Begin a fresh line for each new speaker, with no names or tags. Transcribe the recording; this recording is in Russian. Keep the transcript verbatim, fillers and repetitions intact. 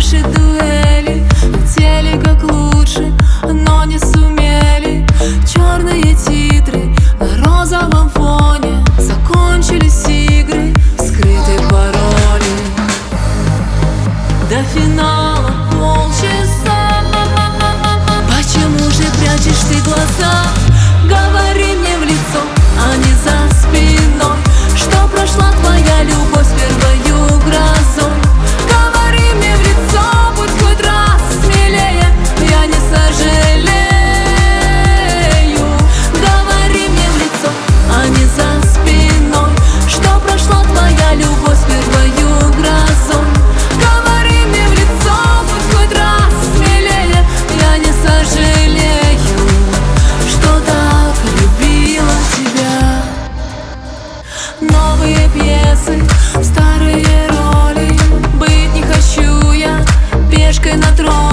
наши дуэли летели как лучше, но не сумели. Черные титры на розовом фоне, закончились игры, скрыты пароли. До финала полчаса. Почему же прячешь ты глаза? Говори мне в лицо, а не за спиной, что прошла твоя любовь с первою грозой. Говори мне в лицо, будь хоть раз смелее, я не сожалею. Говори мне в лицо, а не за спиной, что прошла твоя любовь с первою грозой. Говори мне в лицо, будь хоть раз смелее, я не сожалею, что так любила тебя. Новые пьесы, старые роли, быть не хочу я пешкой на троне.